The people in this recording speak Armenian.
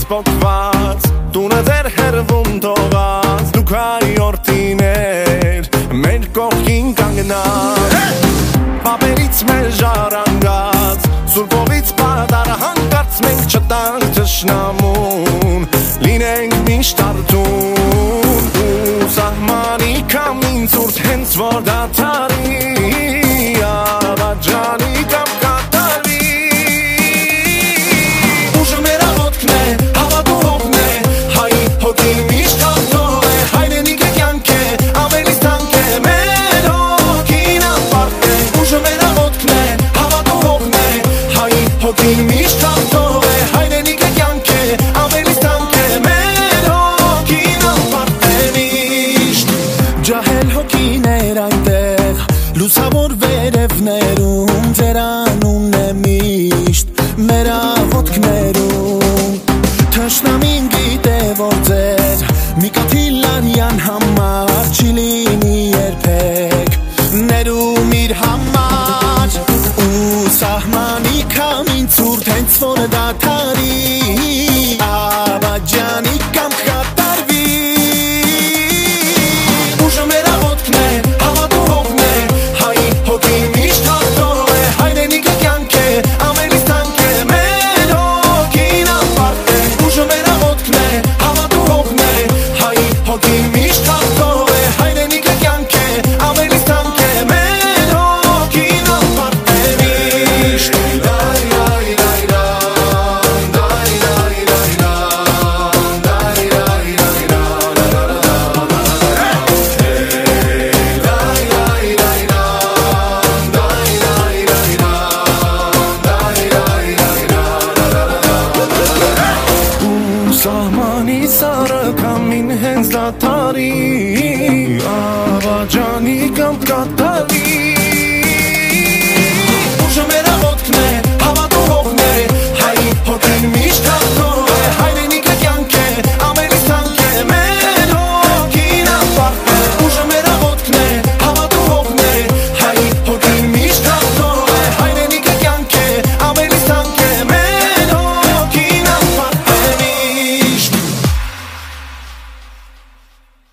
բոկված տունը դեր հերվում թողած դուք հայորդիներ մեր կողքին կանգնած Պապերից մեր ժառանգած Սուրբովից պադար հանկարծ մենք չտանք թշնամուն Լինենք միշտ արդուն ու սահմանի կամին ծուրդ հենց որ դադարի Աբաջանի կամ կատարվի Ուժը մեր աղոտքն է, հավատու հողն է Հայի հոգին միշտ հաղթող է Հայրենիք է կյանք է, ամենից թանկ է Մեր հոգին ապարտ է Ուժը մեր աղոտքն է, հավատու հողն է Հայի հոգին միշտ հաղթող է Հայրենիք է կյանք է, ամենից թանկ է Մեր հոգին ապարտ է միշտ Ջահել հոգիներ այնտեղ Լուսավոր վերևներում ձեր անունն է միշտ մեր աղոտքներում Թշնամին գիտե որ ձեր Միկաթիլանյան համար չի լինի երբեք ներում իր համար ու սահմանի կամին ցուրտ հենց որ դադարի Աբաջանի կամ կատարվի Ուժը մեր աղոտքն է, հավատու հողն է Հայի հոգին միշտ հաղթող է Հայրենիքը կյանք է, ամենից թանկ է Մեր հոգին ապարտ է Ուժը մեր աղոտքն է, հավատու հողն է Հայի հոգին միշտ հաղթող է Հայրենիքը կյանք է, ամենից թանկ է Մեր հոգին ապարտ է միշտ Դայ լայ լայ լայ Դայ լայ լայ լայ Դայ լայ լայ Սահմանի սարը կամին հենց դադարի Աբաջանի կամ կատար